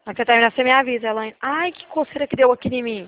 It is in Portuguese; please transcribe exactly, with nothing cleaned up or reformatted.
Aí você terminar, você me avisa, Elaine. Ai, que coceira que deu aqui em mim.